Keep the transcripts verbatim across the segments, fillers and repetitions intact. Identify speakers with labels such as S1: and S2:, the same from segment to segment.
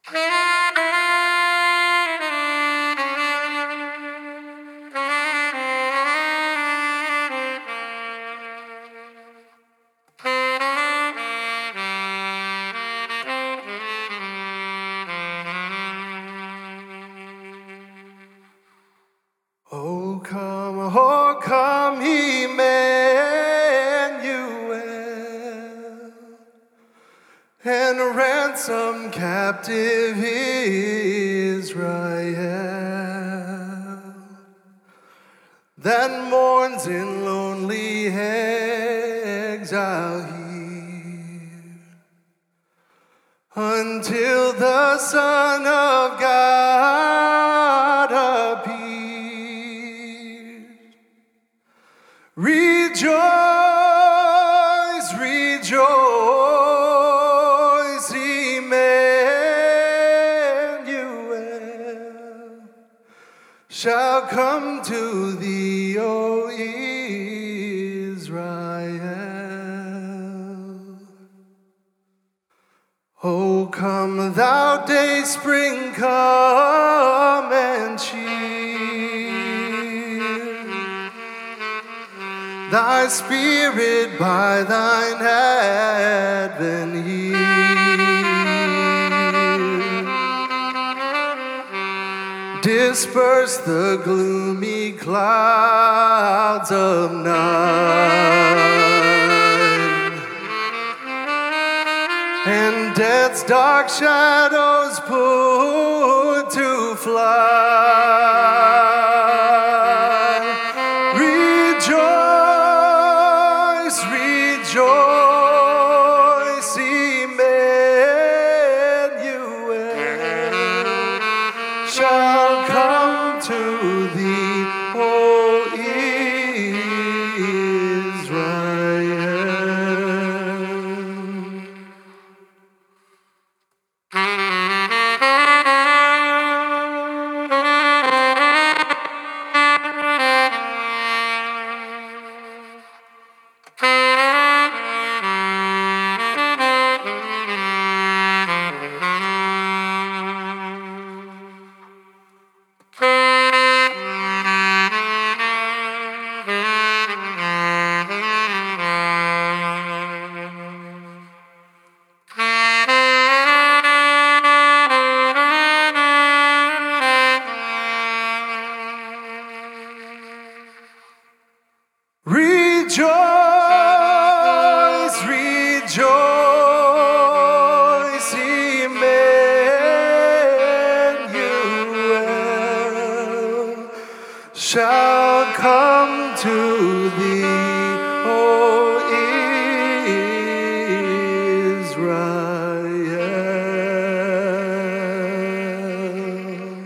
S1: Oh, come, oh, come, Emmanuel, and ransom captive Israel that mourns in lonely exile here, until the Son of God appears. Rejoice, rejoice, Emmanuel shall come to thee, O Israel. O come, thou day spring, come and cheer thy spirit by thine advent here. Disperse the gloomy clouds of night, and death's dark shadows put to flight. Rejoice, rejoice, Emmanuel shall come to thee, O Israel. Rejoice, rejoice, Emmanuel shall come to thee, O Israel.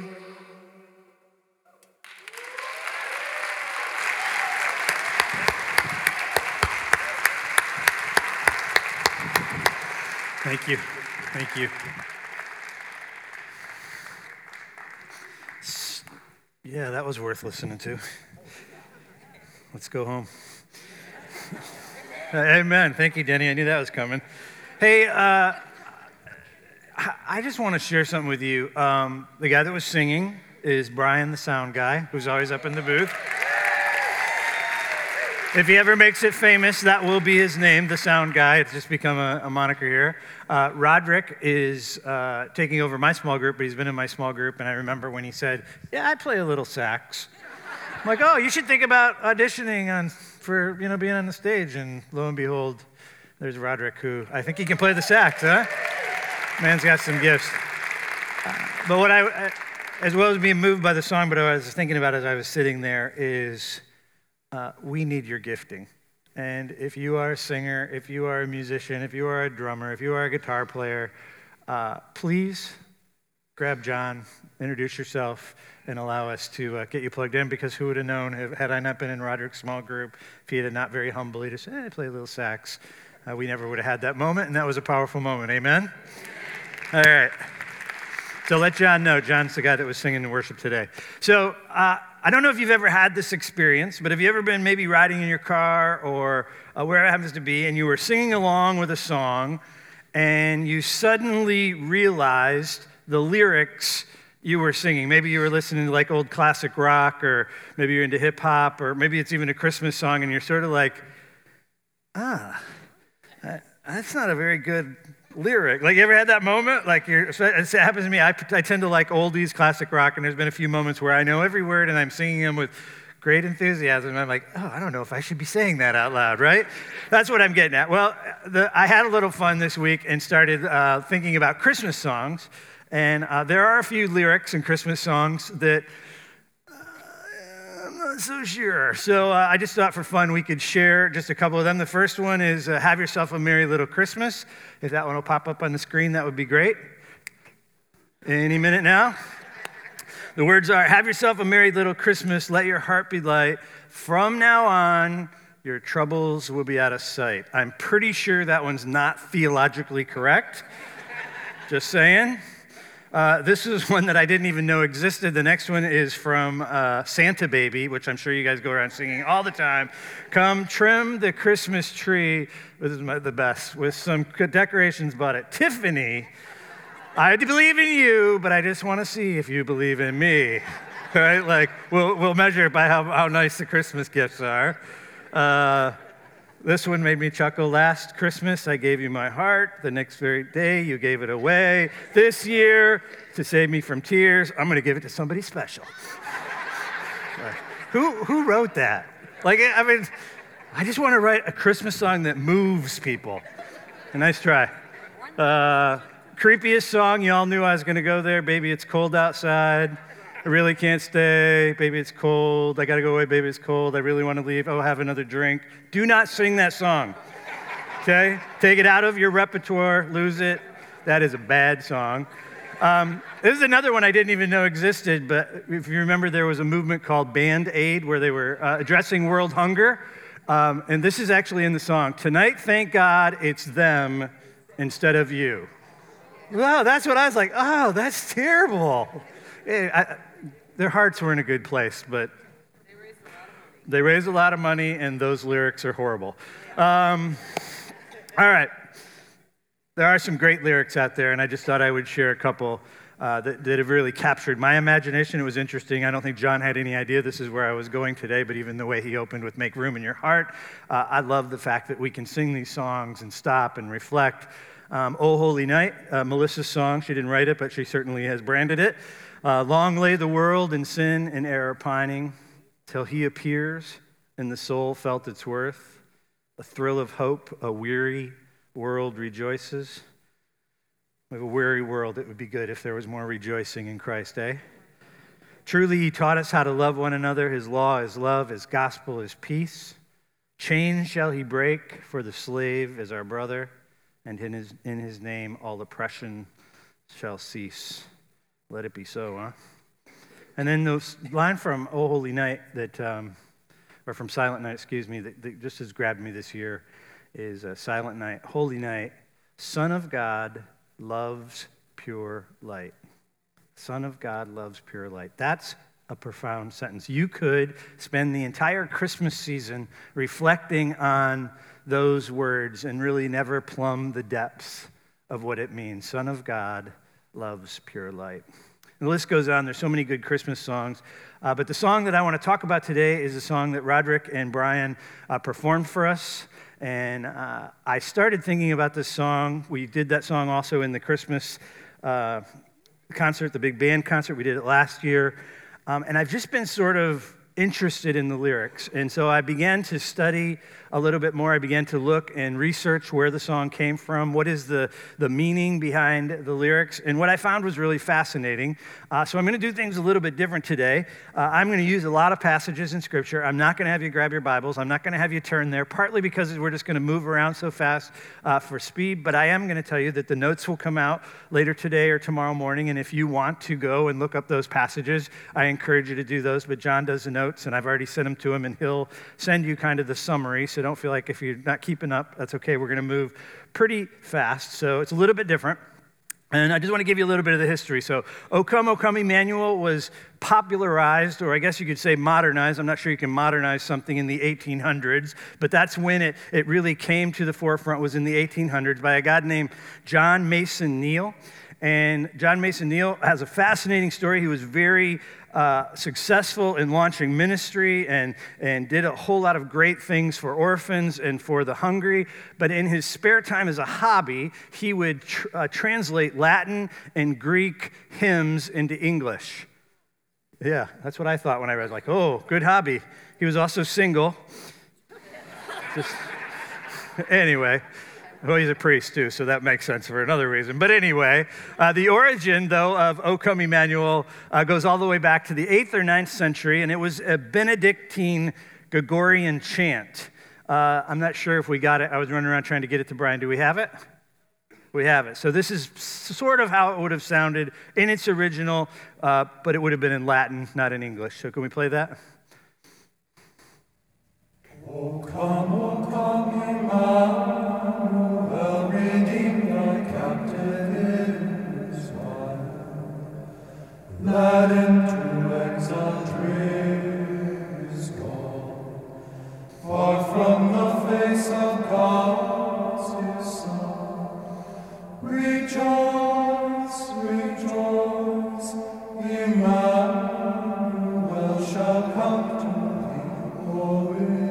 S2: Thank you. Thank you. Yeah, that was worth listening to. Let's go home. Amen. Thank you, Denny. I knew that was coming. Hey, uh, I just want to share something with you. Um, the guy that was singing is Brian, the sound guy, who's always up in the booth. If he ever makes it famous, that will be his name, the sound guy. It's just become a, a moniker here. Uh, Roderick is uh, taking over my small group, but he's been in my small group, and I remember when he said, yeah, I play a little sax. I'm like, oh, you should think about auditioning on for, you know, being on the stage. And lo and behold, there's Roderick, who I think he can play the sax, huh? Man's got some gifts. Uh, but what I, as well as being moved by the song, but what I was thinking about as I was sitting there is, Uh, we need your gifting. And if you are a singer, if you are a musician, if you are a drummer, if you are a guitar player, uh, please grab John, introduce yourself, and allow us to uh, get you plugged in, because who would have known, if, had I not been in Roderick's small group, if he had not very humbly just said, eh, I play a little sax, uh, we never would have had that moment, and that was a powerful moment. Amen? All right. So let John know. John's the guy that was singing in worship today. So uh, I don't know if you've ever had this experience, but have you ever been maybe riding in your car or uh, wherever it happens to be, and you were singing along with a song, and you suddenly realized the lyrics you were singing. Maybe you were listening to like old classic rock, or maybe you're into hip hop, or maybe it's even a Christmas song, and you're sort of like, ah, that's not a very good lyric. Like, you ever had that moment? Like, you're, it happens to me. I, I tend to like oldies, classic rock, and there's been a few moments where I know every word and I'm singing them with great enthusiasm. And I'm like, oh, I don't know if I should be saying that out loud, right? That's what I'm getting at. Well, the, I had a little fun this week and started uh, thinking about Christmas songs. And uh, there are a few lyrics in Christmas songs that uh, I'm not so sure. So uh, I just thought for fun we could share just a couple of them. The first one is uh, Have Yourself a Merry Little Christmas. If that one will pop up on the screen, that would be great. Any minute now. The words are, have yourself a merry little Christmas, let your heart be light. From now on, your troubles will be out of sight. I'm pretty sure that one's not theologically correct. Just saying. Uh, this is one that I didn't even know existed. The next one is from uh, Santa Baby, which I'm sure you guys go around singing all the time. Come trim the Christmas tree, this is my, the best, with some decorations bought at Tiffany. I believe in you, but I just want to see if you believe in me. Right? Like, we'll, we'll measure it by how, how nice the Christmas gifts are. Uh, This one made me chuckle. Last Christmas, I gave you my heart. The next very day, you gave it away. This year, to save me from tears, I'm going to give it to somebody special. Like, who, who wrote that? Like, I mean, I just want to write a Christmas song that moves people. A nice try. Uh, creepiest song, you all knew I was going to go there. Baby, it's cold outside. I really can't stay. Baby, it's cold. I got to go away. Baby, it's cold. I really want to leave. Oh, have another drink. Do not sing that song, okay? Take it out of your repertoire. Lose it. That is a bad song. Um, this is another one I didn't even know existed, but if you remember, there was a movement called Band Aid where they were uh, addressing world hunger. Um, and this is actually in the song. Tonight, thank God, it's them instead of you. Wow, that's what I was like. Oh, that's terrible. Hey, I, their hearts were in a good place, but they raised a lot of money, and those lyrics are horrible. Um, all right. There are some great lyrics out there, and I just thought I would share a couple uh, that, that have really captured my imagination. It was interesting. I don't think John had any idea this is where I was going today, but even the way he opened with Make Room in Your Heart, uh, I love the fact that we can sing these songs and stop and reflect. Um, Oh Holy Night, uh, Melissa's song. She didn't write it, but she certainly has branded it. Uh, long lay the world in sin and error pining, till he appears and the soul felt its worth. A thrill of hope, a weary world rejoices. We have a weary world. It would be good if there was more rejoicing in Christ, eh? Truly, he taught us how to love one another. His law is love. His gospel is peace. Chains shall he break, for the slave is our brother, and in his, in his name all oppression shall cease. Let it be so, huh? And then the line from Oh Holy Night that, um, or from Silent Night, excuse me, that, that just has grabbed me this year is uh, Silent Night, Holy Night, Son of God loves pure light. Son of God loves pure light. That's a profound sentence. You could spend the entire Christmas season reflecting on those words and really never plumb the depths of what it means. Son of God loves pure light. And the list goes on. There's so many good Christmas songs. Uh, but the song that I want to talk about today is a song that Roderick and Brian uh, performed for us. And uh, I started thinking about this song. We did that song also in the Christmas uh, concert, the big band concert. We did it last year. Um, and I've just been sort of interested in the lyrics. And so I began to study a little bit more. I began to look and research where the song came from, what is the, the meaning behind the lyrics. And what I found was really fascinating. Uh, so I'm going to do things a little bit different today. Uh, I'm going to use a lot of passages in Scripture. I'm not going to have you grab your Bibles. I'm not going to have you turn there, partly because we're just going to move around so fast uh, for speed. But I am going to tell you that the notes will come out later today or tomorrow morning. And if you want to go and look up those passages, I encourage you to do those. But John does the notes, and I've already sent them to him, and he'll send you kind of the summary. So don't feel like if you're not keeping up, that's okay. We're going to move pretty fast. So it's a little bit different. And I just want to give you a little bit of the history. So O Come, O Come, Emmanuel was popularized, or I guess you could say modernized. I'm not sure you can modernize something in the eighteen hundreds, but that's when it, it really came to the forefront, was in the eighteen hundreds by a guy named John Mason Neal. And John Mason Neal has a fascinating story. He was very uh, successful in launching ministry and, and did a whole lot of great things for orphans and for the hungry. But in his spare time as a hobby, he would tr- uh, translate Latin and Greek hymns into English. Yeah, that's what I thought when I read, like, oh, good hobby. He was also single. Just, anyway. Well, he's a priest, too, so that makes sense for another reason. But anyway, uh, the origin, though, of O Come Emmanuel uh, goes all the way back to the eighth or ninth century, and it was a Benedictine Gregorian chant. Uh, I'm not sure if we got it. I was running around trying to get it to Brian. Do we have it? We have it. So this is sort of how it would have sounded in its original, uh, but it would have been in Latin, not in English. So can we play that?
S3: O come, O come, Emmanuel, redeem thy captive Israel. Led into exile, praise God. Far from the face of God, his Son. Rejoice, rejoice, Emmanuel shall come to thee, O Israel.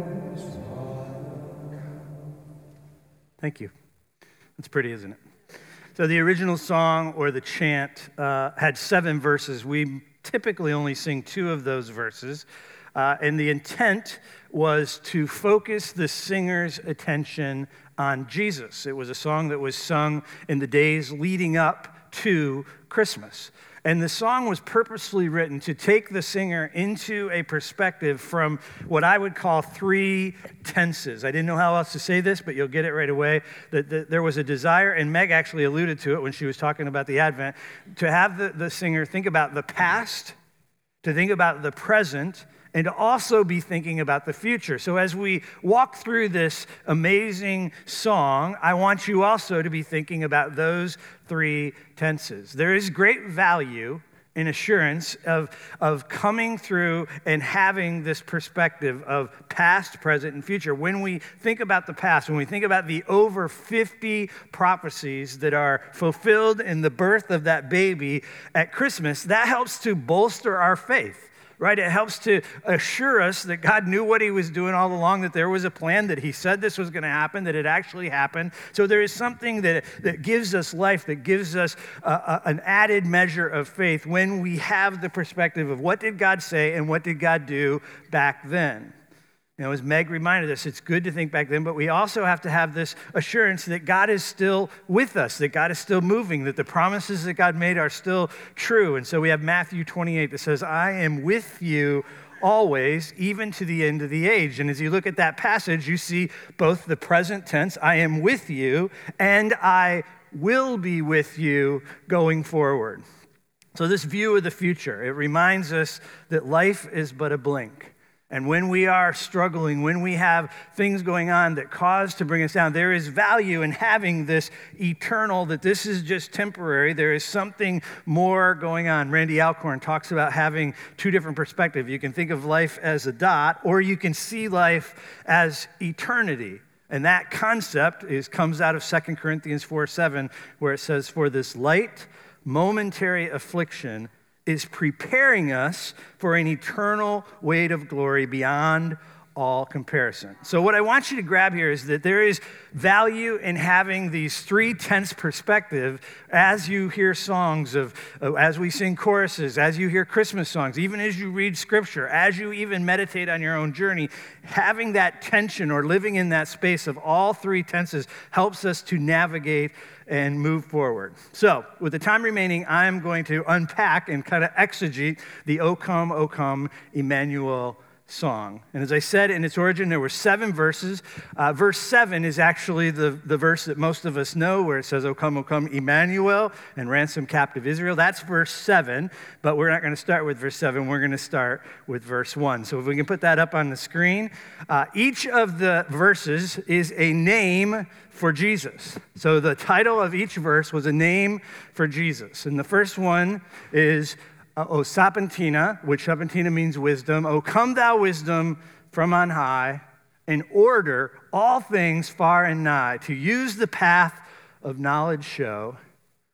S2: Thank you. That's pretty, isn't it? So the original song or the chant uh, had seven verses. We typically only sing two of those verses. Uh, and the intent was to focus the singer's attention on Jesus. It was a song that was sung in the days leading up to Christmas. And the song was purposely written to take the singer into a perspective from what I would call three tenses. I didn't know how else to say this, but you'll get it right away. That, that there was a desire, and Meg actually alluded to it when she was talking about the Advent, to have the, the singer think about the past, to think about the present, and to also be thinking about the future. So as we walk through this amazing song, I want you also to be thinking about those three tenses. There is great value in assurance of, of coming through and having this perspective of past, present, and future. When we think about the past, when we think about the over fifty prophecies that are fulfilled in the birth of that baby at Christmas, that helps to bolster our faith. Right? It helps to assure us that God knew what he was doing all along, that there was a plan, that he said this was going to happen, that it actually happened. So there is something that, that gives us life, that gives us a, a, an added measure of faith when we have the perspective of what did God say and what did God do back then. You know, as Meg reminded us, it's good to think back then, but we also have to have this assurance that God is still with us, that God is still moving, that the promises that God made are still true. And so we have Matthew twenty-eight that says, I am with you always, even to the end of the age. And as you look at that passage, you see both the present tense, I am with you, and I will be with you going forward. So this view of the future, it reminds us that life is but a blink. And when we are struggling, when we have things going on that cause to bring us down, there is value in having this eternal, that this is just temporary. There is something more going on. Randy Alcorn talks about having two different perspectives. You can think of life as a dot, or you can see life as eternity. And that concept is comes out of Second Corinthians four seven, where it says, for this light, momentary affliction is preparing us for an eternal weight of glory beyond all comparison. So what I want you to grab here is that there is value in having these three tense perspective as you hear songs of, as we sing choruses, as you hear Christmas songs, even as you read scripture, as you even meditate on your own journey, having that tension or living in that space of all three tenses helps us to navigate and move forward. So, with the time remaining, I'm going to unpack and kind of exegete the O Come, O Come, Emmanuel song. And as I said, in its origin, there were seven verses. Uh, verse seven is actually the, the verse that most of us know, where it says, O come, O come, Emmanuel, and ransom captive Israel. That's verse seven, but we're not going to start with verse seven. We're going to start with verse one. So if we can put that up on the screen. Uh, each of the verses is a name for Jesus. So the title of each verse was a name for Jesus. And the first one is Uh, O Sapientia, which Sapientia means wisdom. O come thou wisdom from on high, and order all things far and nigh, to use the path of knowledge show,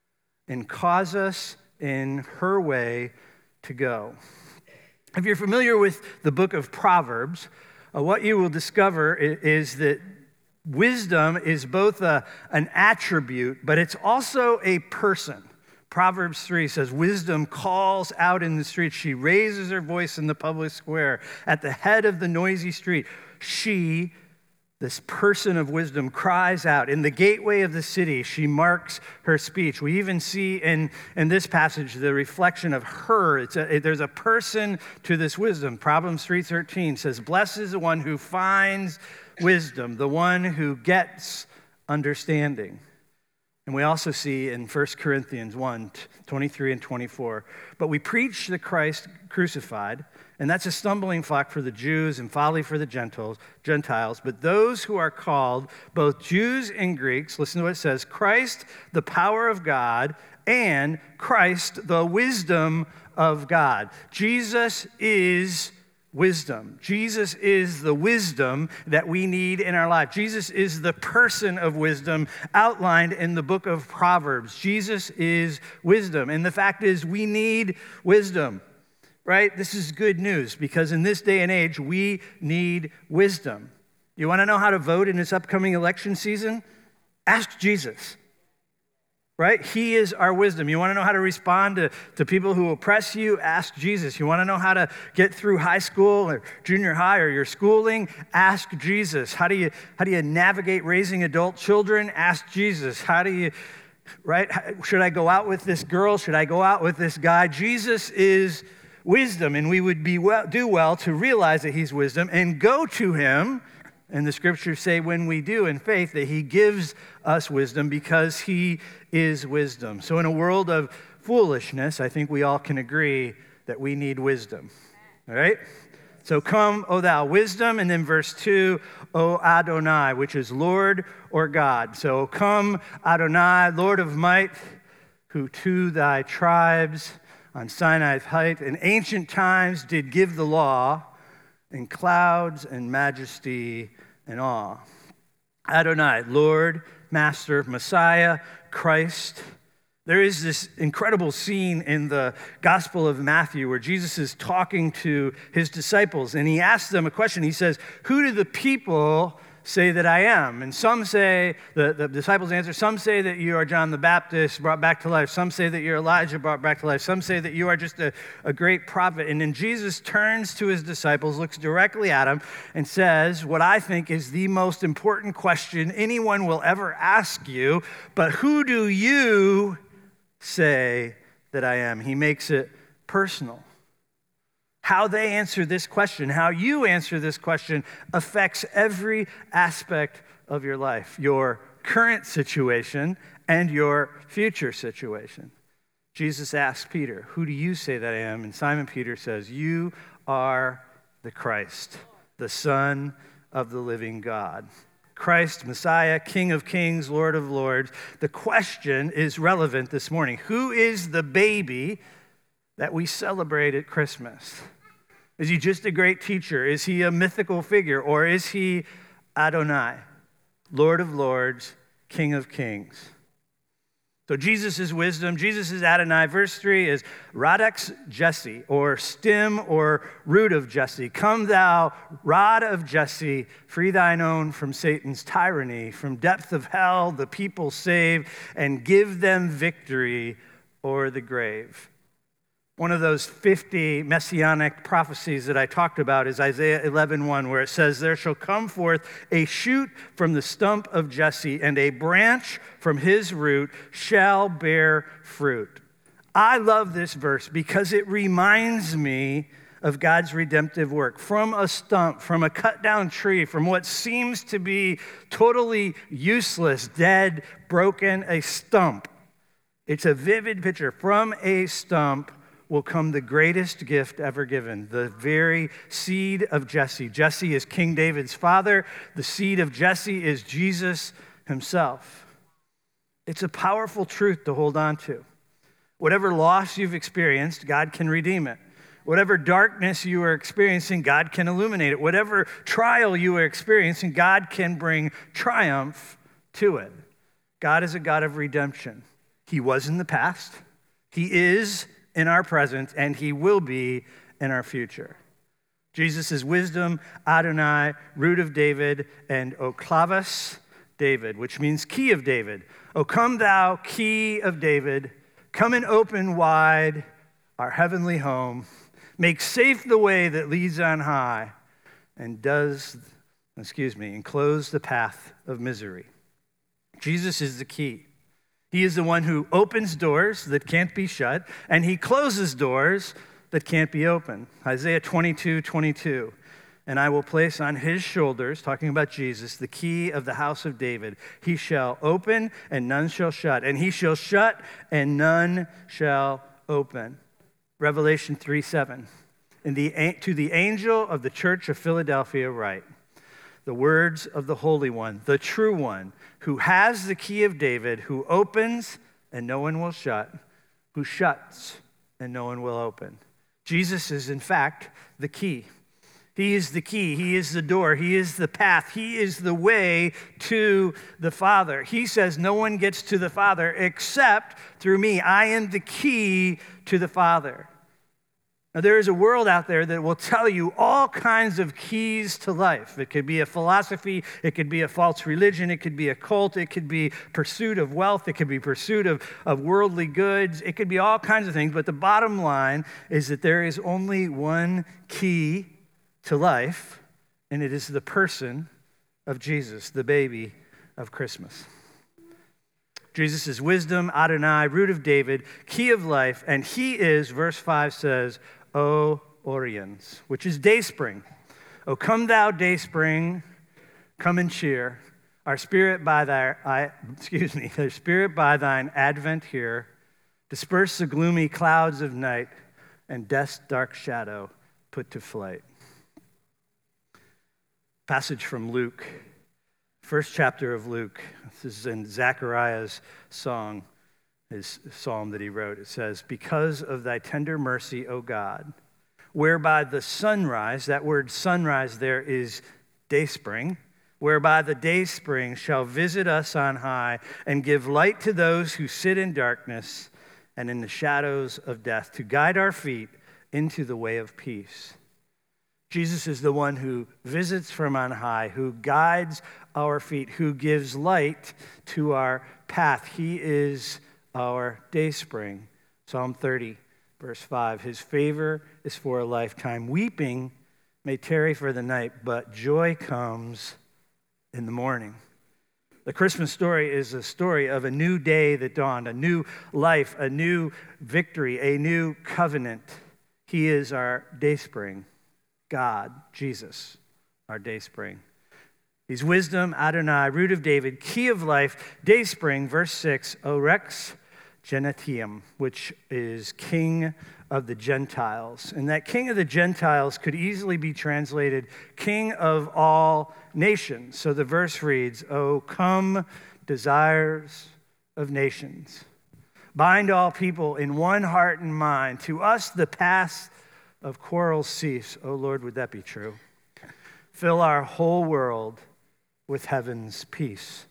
S2: and cause us in her way to go. If you're familiar with the book of Proverbs, uh, what you will discover is, is that wisdom is both a, an attribute, but it's also a person. Proverbs three says, wisdom calls out in the street. She raises her voice in the public square. At the head of the noisy street, she, this person of wisdom, cries out. In the gateway of the city, she marks her speech. We even see in, in this passage the reflection of her. It's a, there's a person to this wisdom. Proverbs three thirteen says, blessed is the one who finds wisdom, the one who gets understanding. And we also see in First Corinthians one, twenty-three and twenty-four, but we preach the Christ crucified, and that's a stumbling block for the Jews and folly for the Gentiles, Gentiles. But those who are called, both Jews and Greeks, listen to what it says, Christ, the power of God, and Christ, the wisdom of God. Jesus is wisdom. Jesus is the wisdom that we need in our life. Jesus is the person of wisdom outlined in the book of Proverbs. Jesus is wisdom. And the fact is, we need wisdom, right? This is good news because in this day and age, we need wisdom. You want to know how to vote in this upcoming election season? Ask Jesus. Right? He is our wisdom. You want to know how to respond to, to people who oppress you? Ask Jesus. You want to know how to get through high school or junior high or your schooling? Ask Jesus. How do you, how do you navigate raising adult children? Ask Jesus. How do you, right? Should I go out with this girl? Should I go out with this guy? Jesus is wisdom, and we would be well, do well to realize that he's wisdom and go to him. And the scriptures say when we do in faith that he gives us wisdom because he is wisdom. So in a world of foolishness, I think we all can agree that we need wisdom. All right? So come, O thou wisdom, and then verse two, O Adonai, which is Lord or God. So come, Adonai, Lord of might, who to thy tribes on Sinai's height in ancient times did give the law, in clouds and majesty and awe. Adonai, Lord, Master, Messiah, Christ. There is this incredible scene in the Gospel of Matthew where Jesus is talking to his disciples, and he asks them a question. He says, who do the people say that I am? And some say, the, the disciples answer, some say that you are John the Baptist brought back to life. Some say that you're Elijah brought back to life. Some say that you are just a, a great prophet. And then Jesus turns to his disciples, looks directly at them, and says what I think is the most important question anyone will ever ask you, but who do you say that I am? He makes it personal. How they answer this question, how you answer this question affects every aspect of your life, your current situation and your future situation. Jesus asked Peter, who do you say that I am? And Simon Peter says, you are the Christ, the Son of the living God. Christ, Messiah, King of kings, Lord of lords. The question is relevant this morning. Who is the baby that we celebrate at Christmas? Is he just a great teacher? Is he a mythical figure? Or is he Adonai, Lord of lords, King of kings? So Jesus is wisdom. Jesus is Adonai. Verse three is Radex Jesse, or stem or root of Jesse. Come thou, rod of Jesse, free thine own from Satan's tyranny. From depth of hell the people save, and give them victory o'er the grave. One of those fifty messianic prophecies that I talked about is Isaiah eleven one, where it says, there shall come forth a shoot from the stump of Jesse, and a branch from his root shall bear fruit. I love this verse because it reminds me of God's redemptive work. From a stump, from a cut down tree, from what seems to be totally useless, dead, broken, a stump. It's a vivid picture. From a stump will come the greatest gift ever given, the very seed of Jesse. Jesse is King David's father. The seed of Jesse is Jesus himself. It's a powerful truth to hold on to. Whatever loss you've experienced, God can redeem it. Whatever darkness you are experiencing, God can illuminate it. Whatever trial you are experiencing, God can bring triumph to it. God is a God of redemption. He was in the past, he is in our present, and he will be in our future. Jesus is wisdom, Adonai, root of David, and Oklavus, David, which means key of David. O come thou, key of David, come and open wide our heavenly home. Make safe the way that leads on high and does, excuse me, and close the path of misery. Jesus is the key. He is the one who opens doors that can't be shut, and he closes doors that can't be opened. Isaiah twenty-two, twenty-two. And I will place on his shoulders, talking about Jesus, the key of the house of David. He shall open and none shall shut, and he shall shut and none shall open. Revelation three, seven. In the, to the angel of the church of Philadelphia write, the words of the Holy One, the true one, who has the key of David, who opens and no one will shut, who shuts and no one will open. Jesus is, in fact, the key. He is the key. He is the door. He is the path. He is the way to the Father. He says no one gets to the Father except through me. I am the key to the Father. Now, there is a world out there that will tell you all kinds of keys to life. It could be a philosophy. It could be a false religion. It could be a cult. It could be pursuit of wealth. It could be pursuit of, of worldly goods. It could be all kinds of things. But the bottom line is that there is only one key to life, and it is the person of Jesus, the baby of Christmas. Jesus is wisdom, Adonai, root of David, key of life, and he is, verse five says, O Oriens, which is dayspring. O come thou dayspring, come and cheer. Our spirit by thy, I, excuse me, our spirit by thine advent here, disperse the gloomy clouds of night, and death's dark shadow put to flight. Passage from Luke, first chapter of Luke. This is in Zechariah's song, his psalm that he wrote. It says, because of thy tender mercy, O God, whereby the sunrise, that word sunrise there is dayspring, whereby the dayspring shall visit us on high and give light to those who sit in darkness and in the shadows of death, to guide our feet into the way of peace. Jesus is the one who visits from on high, who guides our feet, who gives light to our path. He is our dayspring. Psalm thirty, verse five. His favor is for a lifetime. Weeping may tarry for the night, but joy comes in the morning. The Christmas story is a story of a new day that dawned, a new life, a new victory, a new covenant. He is our dayspring. God, Jesus, our dayspring. He's wisdom, Adonai, root of David, key of life, dayspring, verse six, Orex Genetium, which is king of the Gentiles. And that king of the Gentiles could easily be translated king of all nations. So the verse reads, O come, desires of nations. Bind all people in one heart and mind. To us the paths of quarrels cease. Oh Lord, would that be true? Fill our whole world with heaven's peace.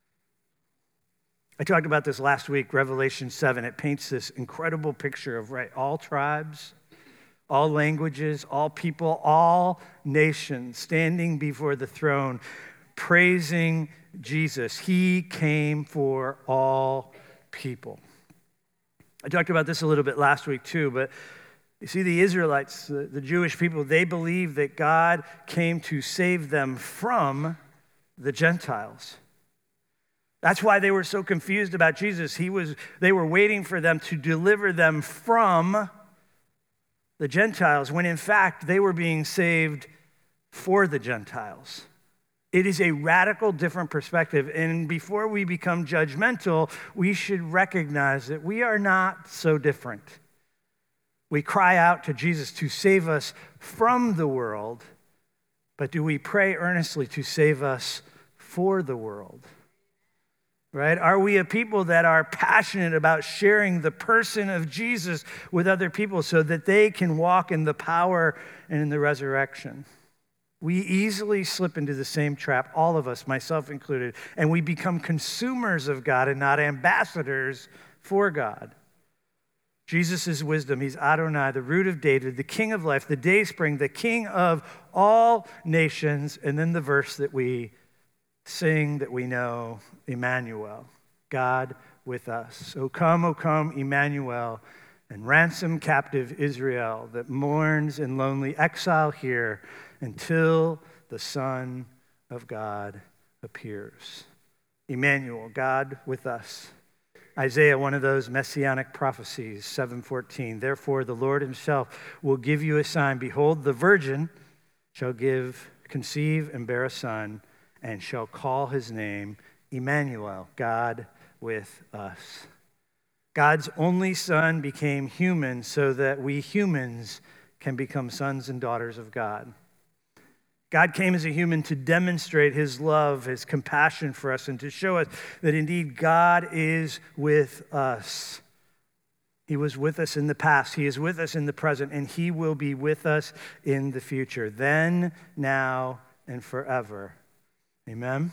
S2: I talked about this last week, Revelation seven. It paints this incredible picture of, right, all tribes, all languages, all people, all nations standing before the throne, praising Jesus. He came for all people. I talked about this a little bit last week too, but you see, the Israelites, the, the Jewish people, they believed that God came to save them from the Gentiles. That's why they were so confused about Jesus. He was, they were waiting for them to deliver them from the Gentiles, when in fact they were being saved for the Gentiles. It is a radical different perspective. And before we become judgmental, we should recognize that we are not so different. We cry out to Jesus to save us from the world, but do we pray earnestly to save us for the world? Right? Are we a people that are passionate about sharing the person of Jesus with other people so that they can walk in the power and in the resurrection? We easily slip into the same trap, all of us, myself included, and we become consumers of God and not ambassadors for God. Jesus is wisdom. He's Adonai, the root of David, the king of life, the dayspring, the king of all nations. And then the verse that we sing, that we know, Emmanuel, God with us. O come, O come, Emmanuel, and ransom captive Israel that mourns in lonely exile here until the Son of God appears. Emmanuel, God with us. Isaiah, one of those messianic prophecies, seven fourteen. Therefore, the Lord himself will give you a sign. Behold, the virgin shall give, conceive, and bear a son, and shall call his name Emmanuel, God with us. God's only son became human so that we humans can become sons and daughters of God. God came as a human to demonstrate his love, his compassion for us, and to show us that indeed God is with us. He was with us in the past, he is with us in the present, and he will be with us in the future, then, now, and forever. Amen?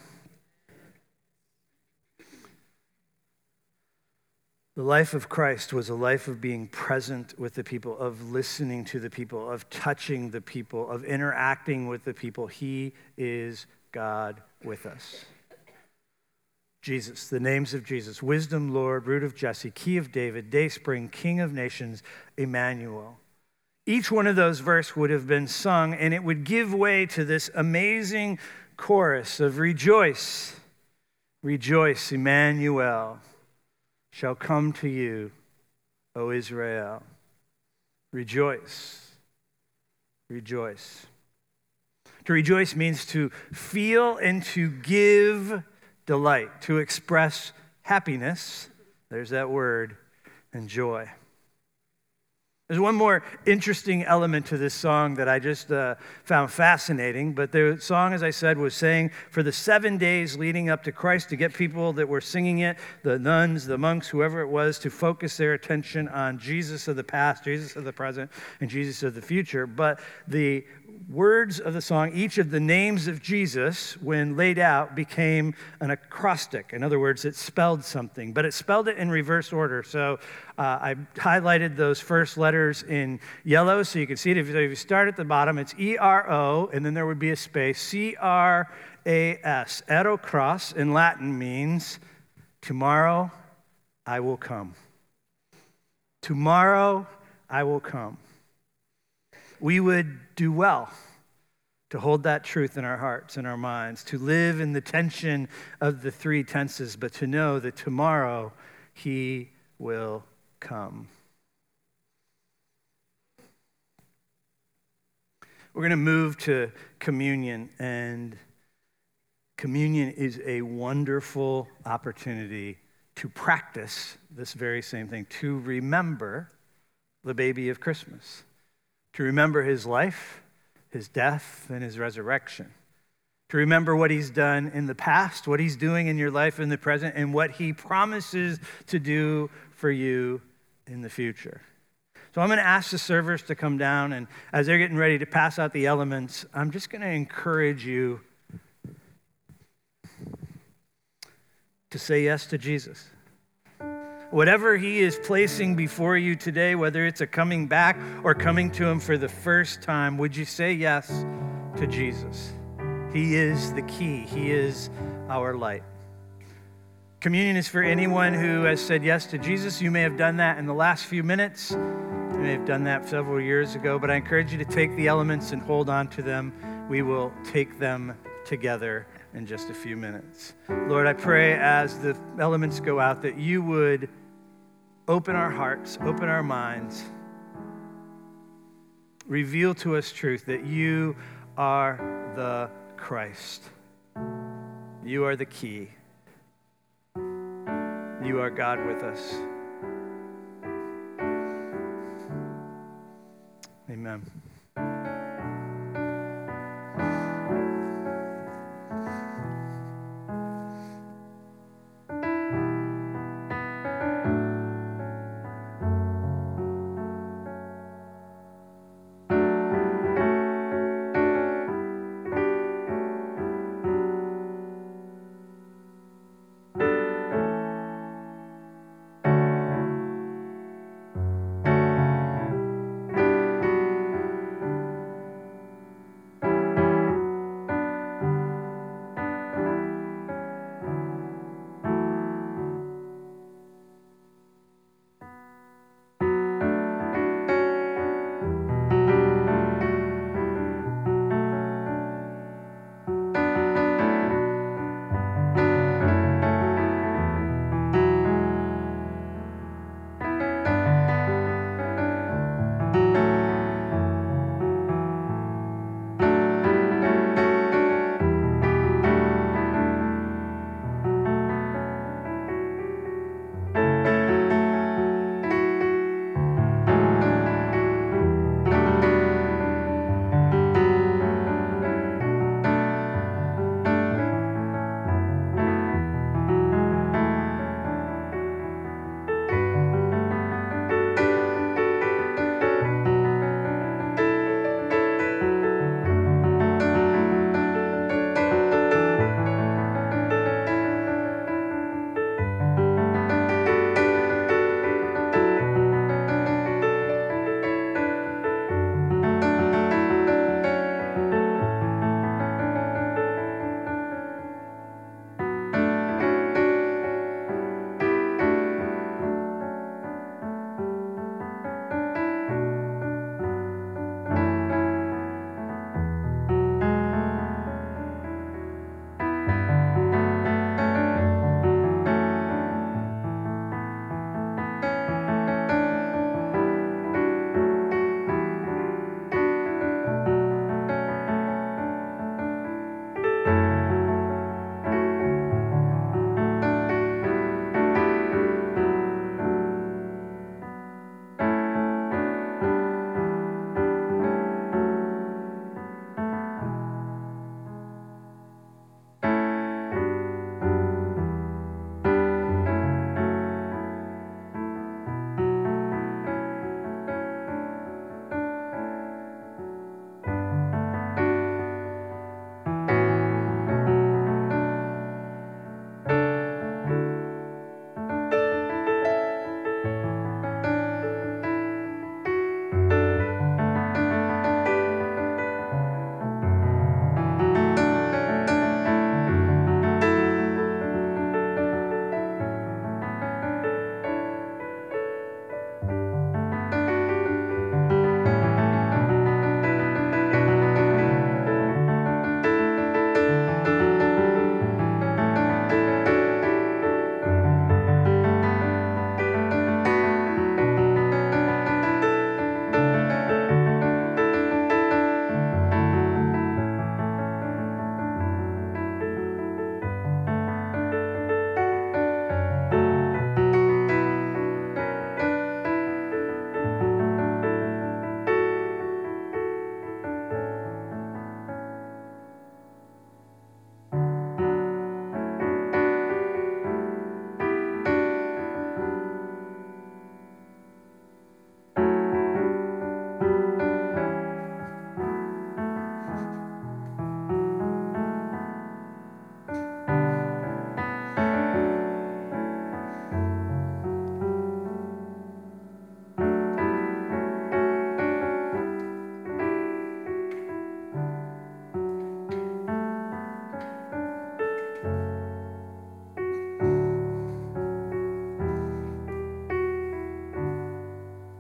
S2: The life of Christ was a life of being present with the people, of listening to the people, of touching the people, of interacting with the people. He is God with us. Jesus, the names of Jesus: Wisdom, Lord, Root of Jesse, Key of David, Dayspring, King of Nations, Emmanuel. Each one of those verses would have been sung, and it would give way to this amazing chorus of rejoice, rejoice, Emmanuel shall come to you, O Israel. Rejoice, rejoice. To rejoice means to feel and to give delight, to express happiness, there's that word, and joy. There's one more interesting element to this song that I just uh, found fascinating, but the song, as I said, was saying for the seven days leading up to Christ, to get people that were singing it, the nuns, the monks, whoever it was, to focus their attention on Jesus of the past, Jesus of the present, and Jesus of the future. But the words of the song, each of the names of Jesus, when laid out, became an acrostic. In other words, it spelled something, but it spelled it in reverse order. So uh, I highlighted those first letters in yellow so you can see it. If you start at the bottom, it's E R O, and then there would be a space, C R A S. Erocross in Latin means, tomorrow I will come. Tomorrow I will come. We would do well to hold that truth in our hearts and our minds, to live in the tension of the three tenses, but to know that tomorrow he will come. We're going to move to communion, and communion is a wonderful opportunity to practice this very same thing, to remember the baby of Christmas. To remember his life, his death, and his resurrection. To remember what he's done in the past, what he's doing in your life in the present, and what he promises to do for you in the future. So I'm going to ask the servers to come down, and as they're getting ready to pass out the elements, I'm just going to encourage you to say yes to Jesus. Whatever he is placing before you today, whether it's a coming back or coming to him for the first time, would you say yes to Jesus? He is the key. He is our light. Communion is for anyone who has said yes to Jesus. You may have done that in the last few minutes. You may have done that several years ago, but I encourage you to take the elements and hold on to them. We will take them together in just a few minutes. Lord, I pray as the elements go out that you would open our hearts, open our minds, reveal to us truth that you are the Christ. You are the key. You are God with us. Amen.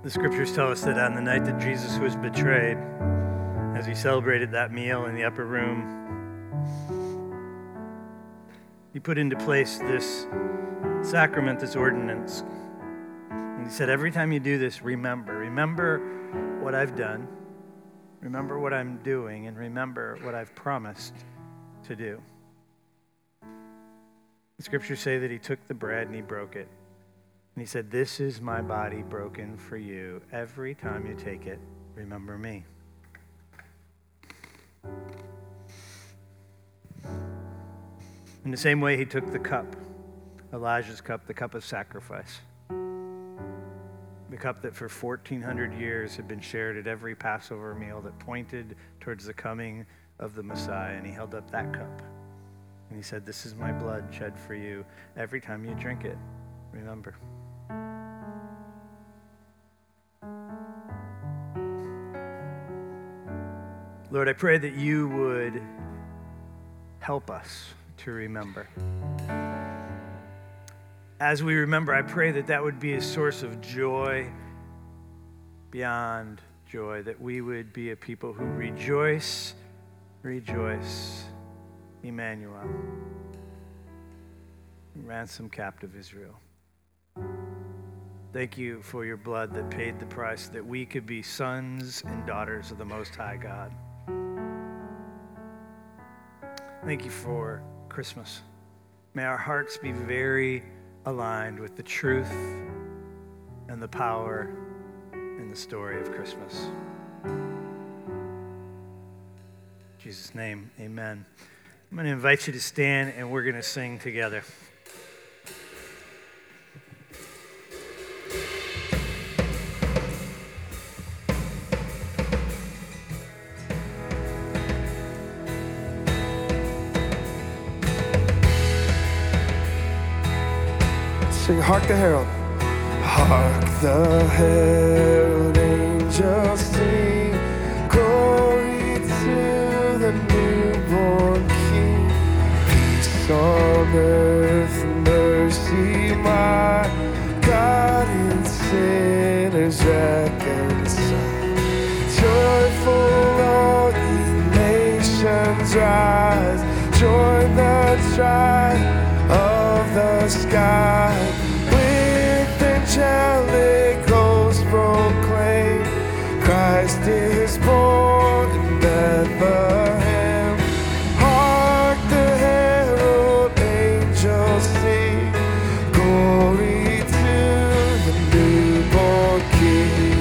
S2: The scriptures tell us that on the night that Jesus was betrayed, as he celebrated that meal in the upper room, he put into place this sacrament, this ordinance. And he said, every time you do this, remember. Remember what I've done. Remember what I'm doing. And remember what I've promised to do. The scriptures say that he took the bread and he broke it. And he said, this is my body broken for you. Every time you take it, remember me. In the same way, he took the cup, Elijah's cup, the cup of sacrifice. The cup that for fourteen hundred years had been shared at every Passover meal that pointed towards the coming of the Messiah. And he held up that cup. And he said, this is my blood shed for you. Every time you drink it, remember. Lord, I pray that you would help us to remember. As we remember, I pray that that would be a source of joy beyond joy, that we would be a people who rejoice, rejoice, Emmanuel, ransom captive Israel. Thank you for your blood that paid the price that we could be sons and daughters of the Most High God. Thank you for Christmas. May our hearts be very aligned with the truth and the power and the story of Christmas. In Jesus' name, amen. I'm going to invite you to stand and we're going to sing together.
S1: Sing, hark the herald. Hark the herald angels sing, glory to the newborn King. Peace on earth, mercy mild, God and sinners reconciled. Joyful all ye nations rise, join the tribe of the sky. With angelic hosts proclaim, Christ is born in Bethlehem. Hark the herald angels sing, glory to the newborn King.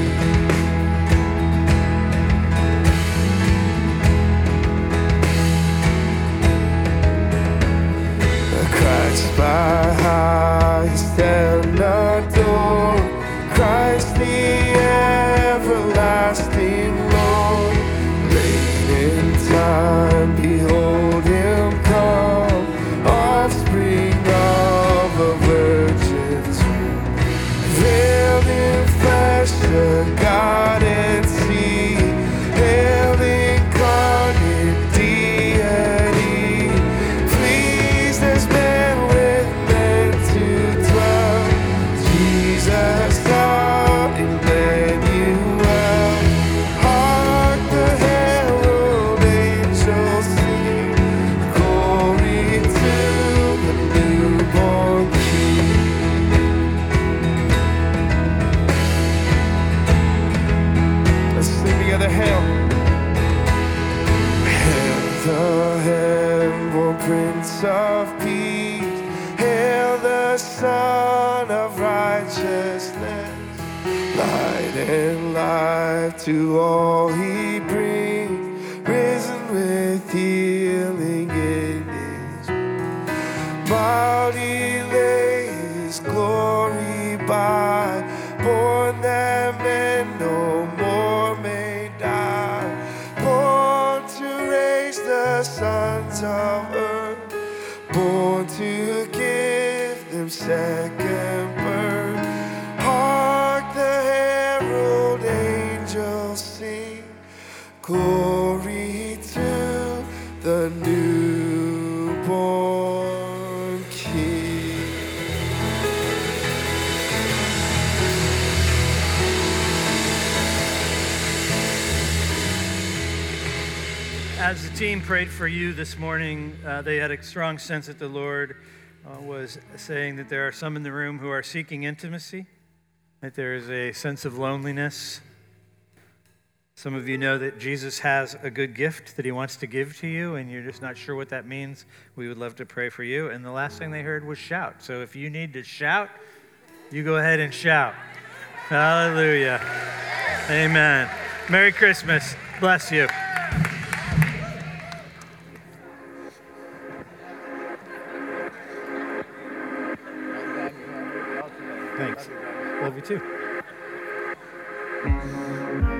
S1: Christ by highest and adored, Christ the everlasting Lord. Late in time, behold him come, offspring of a virgin's womb. Veiled in flesh, the God and seed, hail incarnate deity. Pleased as man with men to dwell, Jesus God Emmanuel. Hark the herald angels sing, glory to the newborn King. Let's sing together, hail. Hail the heaven-born Prince of Peace, hail the Son of Righteousness. Light and life to all he brings, risen with healing in his wings. Mild he lay his glory by, born that men no more may die. Born to raise the sons of earth, born to give them second birth. Hark the herald angels sing, glory to the newborn King.
S2: as the team prayed for you this morning, uh, they had a strong sense that the Lord uh, was saying that there are some in the room who are seeking intimacy, that there is a sense of loneliness. Some of you know that Jesus has a good gift that he wants to give to you, and you're just not sure what that means. We would love to pray for you. And the last thing they heard was shout. So if you need to shout, you go ahead and shout. Hallelujah. Amen. Merry Christmas. Bless you. Thanks. Love you too.